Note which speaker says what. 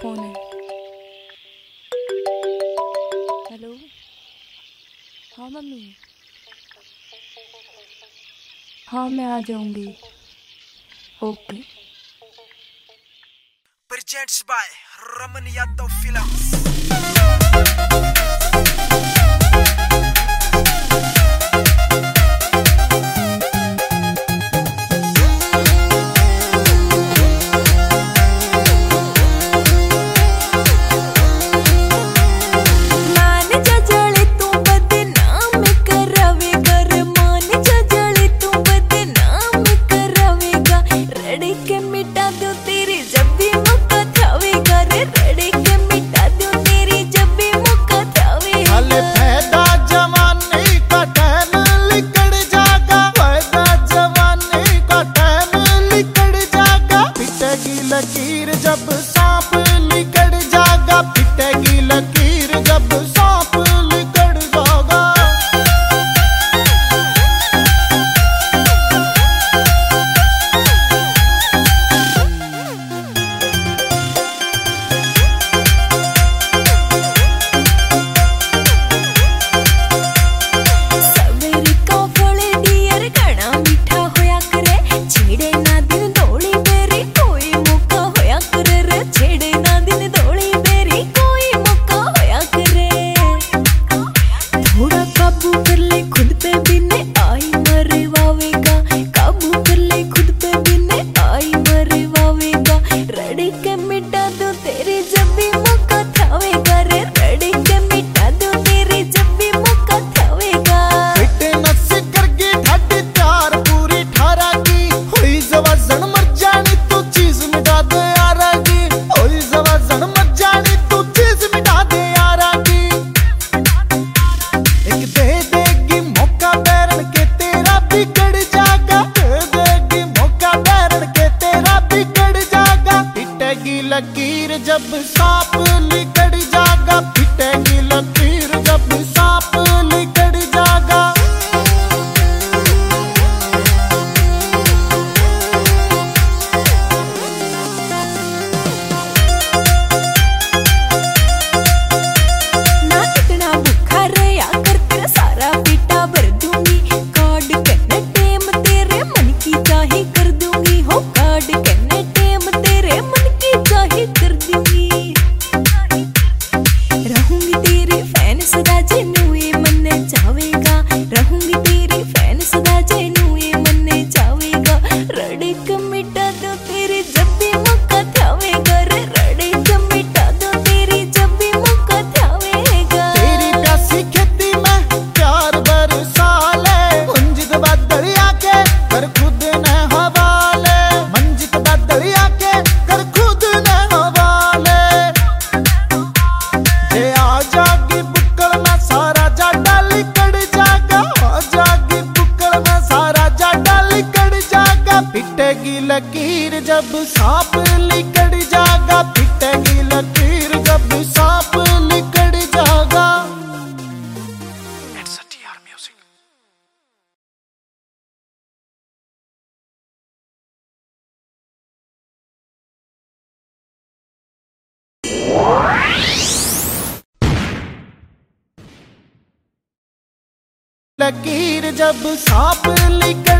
Speaker 1: Phone है। Hello, हाँ mummy, हाँ मैं आ जाऊंगी। Okay.
Speaker 2: Presents by Raman Yadav films. लकीर जब सांप लिकड़ जागा, पिटेगी लकीर जब सांप लिकड़ जागा।
Speaker 3: सवेरी का फले डियर घना मीठा होया करे, छेड़े ना दिन दौड़ी बेरी कोई मौका होया करे रे, छेड़े ना दिन दौड़ी बेरी कोई मौका होया करे। थोड़ा काबू कर ले खुद पे बिने आई मरवावेगा, काबू कर ले खुद पे बिने आई मरवावेगा। रड़ी के मिटा दो तेरी जब भी मौका थावेगा रे, रड़ी के मिटा दो तेरी जब भी मौका थावेगा।
Speaker 2: फिटनेस करके ढाडी त्यार पूरी ठारा की, होई जवाजन मर जानी तू चीज मिटा दे यारा की, होई जवाजन मर जानी तू चीज मिटा दे यारा की। एक दे देगी मौका बैरन के तेरा बिगड़ जागा, दे देगी मौका बैरन के तेरा बिगड़ जागा। पिटेगी लकीर जब सांप लिकड़ जागा, पिटेगी लकीर जब सांप लिकड़ जागा।
Speaker 3: ना इतना भूखा रहा कर तेरा सारा पेटा भर दूंगी, कार्ड कहने टेम तेरे मन की चाहे कर दूंगी हो, कार्ड कहने टेम तेरे मन की चाहे कर दूंगी। रहूंगी तेरी फैन सदा जेनू ये मन चाहेगा, रहूंगी तेरी फैन सदा जेनू ये मन चाहेगा। रड़े का मिटा दो तेरी जब भी मौका थावेगा रे, रड़े का मिटा दो तेरी जब भी मौका थावेगा।
Speaker 2: तेरी प्यासी खेती में प्यार बरसा ले, मंजित बादलिया के कर खुद न हवाले, मंजित बादलिया के कर खुद न हवाले। जे आ जागी बुक्कल में सारा जाडा लिकड़ जागा, आ जागी बुक्कल में सारा जाडा लिकड़ जागा। पिटेगी लकीर जब सांप लिकड़ जागा, पिटेगी लकीर जब सांप लिकड़ जागा। It's a TR music. लकीर जब सांप लिकड़